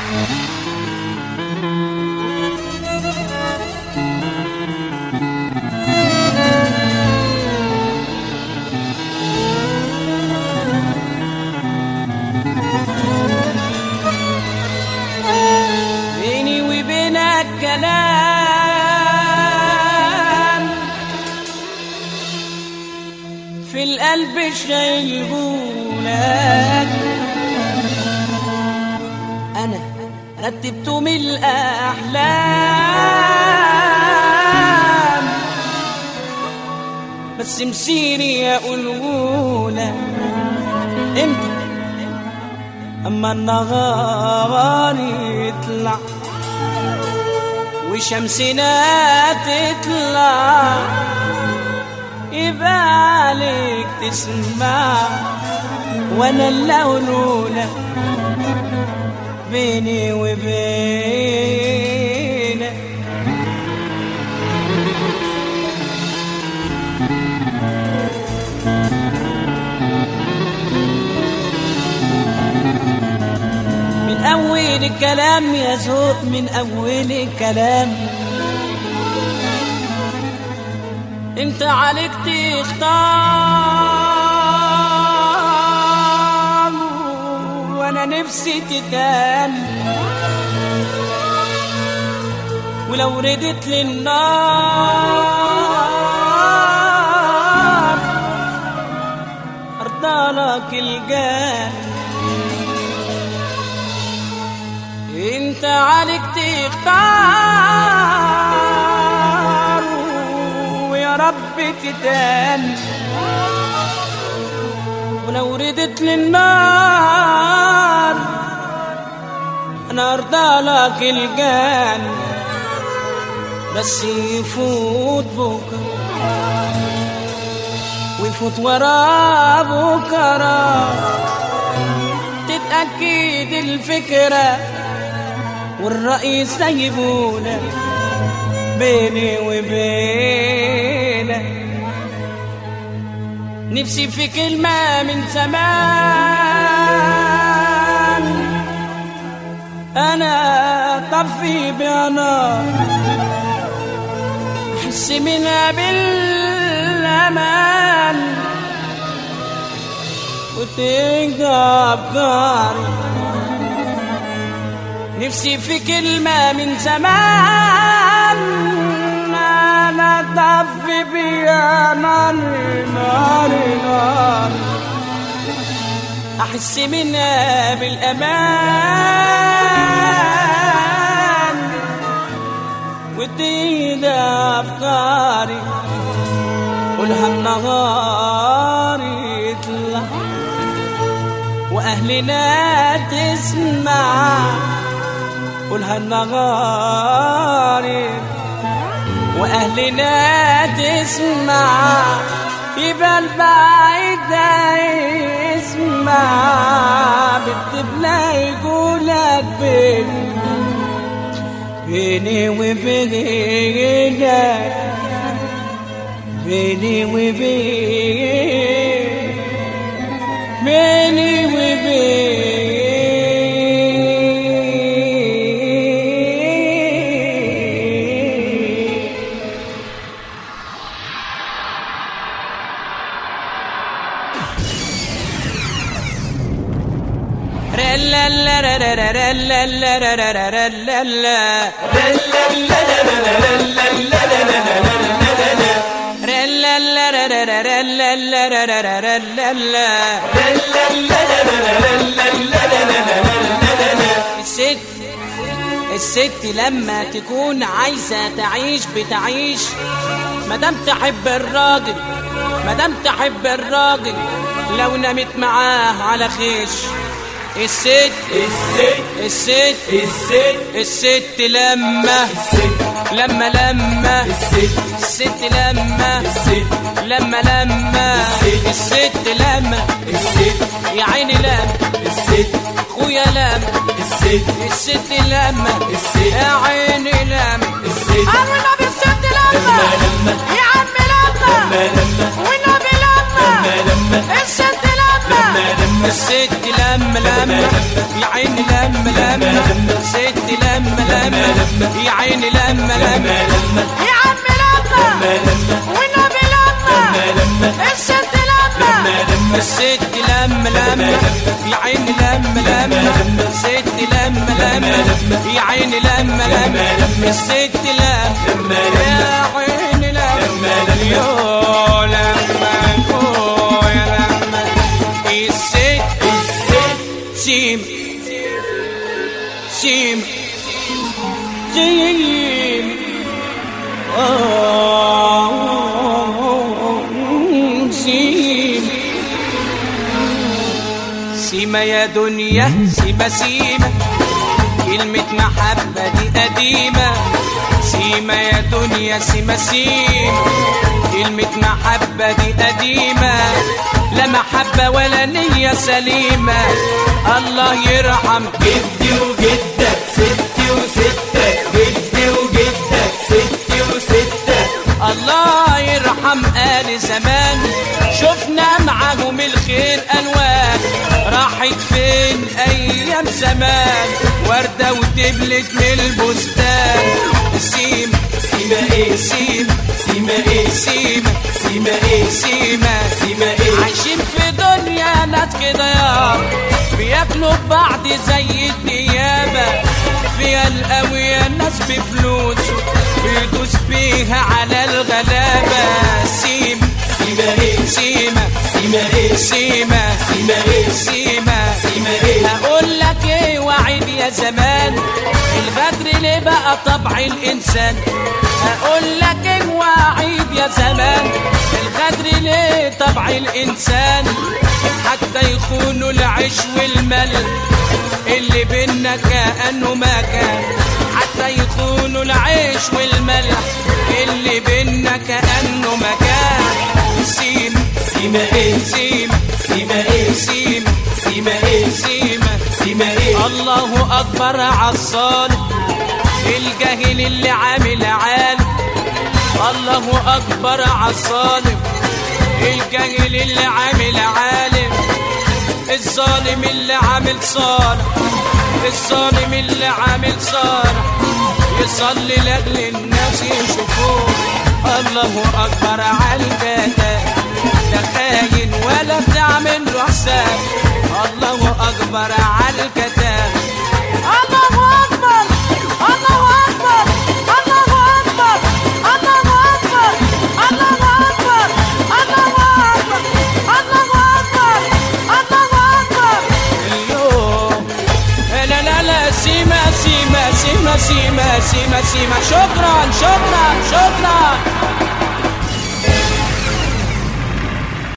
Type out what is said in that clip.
بيني وبينك كلام في القلب شايلهولك، أنا رتبته من الأحلام بس مسيري أقولهولك امتى أما النهار يطلع وشمسنا تطلع يبقى عليك تسمع، وانا اللي اقولهولك بيني وبينك. من اول الكلام يا ذوق، من اول الكلام انت عليك تختار، وانا نفسي تتقال، ولو ردت للنار ارضالك الجان. انت عليك تختار ويا رب تتقال، ولو ردت للنار انا ارضالك الجان. بس يفوت بكره ويفوت ورا بكره، تتأكد الفكرة والرأي سايبونا بيني وبينك. نفسي في كلمة من زمان أنا طفي بها نار، أحس منها بالأمان وتنقى أفكاري. نفسي في كلمة من زمان أنا طفي بها نار نار نار، أحس منها بالأمان وتهدى أفكاري، قولها النهار يطلع وأهلنا تسمع، قولها النهار وأهلنا تسمع، يبقى البعيد يسمع. بالدبلة يقولك بيني وبينك، بيني وبينك، بيني وبينك. الست لما تكون عايزة تعيش بتعيش، مادام تحب الراجل، مادام تحب الراجل لو نامت معاه على خيش. الست الست لما الست لما يا عيني لما خويا لما الست لما يا عيني لما والنبي الست لما يا عمي لما والنبي لما الست لما لما يا عيني لما ستي لما يا عيني لما يا عم لما والنبي لما الست لما الست لما يا عيني لما ستي لما يا عيني لما الست لما يا عيني لما يا لما الست سيم سيم سيم سيم سيما يا دنيا سيما سيما كلمة محبة دي قديمة سيما يا دنيا سيما سيما كلمة محبة دي قديمة لا محبة ولا نية سليمة الله يرحم جدي وجدك ستي وستك جدي وجدك ستي وستك الله يرحم آل زمان شفنا معاهم الخير ألوان راحت فين أيام زمان وردة وتبلت من البستان سيما سيما ايه سيما سيما ايه سيما سيما ايه سيما سيما ايه عايشين في دنيا ناس كده يا بياكلوا ببعض زي الديابة فيها القوية ناس بفلوس بيدوس بيها على الغلابة سيما سيما ايه سيما سيما ايه سيما سيما ايه سيما سيما ايه هقول لك ايه وعيد يا زمان الغدر ليه بقى طبع الانسان هقول لك ايه وعيد يا زمان الغدر ليه طبع الانسان حتى يخونوا العيش والملح اللي بينا كأنه ما كان حتى يخونوا العيش والملح اللي بينا كأنه ما كان سيما سيما ايه سيما سيما ايه سيما سيما ايه سيما سيما ايه الله أكبر عالظالم الجاهل اللي عامل عالم الله أكبر عالظالم الجاهل اللي عامل عالم الظالم اللي عامل صالح الظالم اللي عامل صالح يصلي لأجل الناس يشوفوه الله أكبر عالجدال لا خاين ولا بتعمل له حساب الله أكبر عالجدال الله أكبر الله أكبر الله أكبر الله أكبر الله أكبر الله أكبر الله أكبر الله أكبر اليوم لا لا لا سيما سيما سيما سيما سيما سيما شكرا شكرا شكرا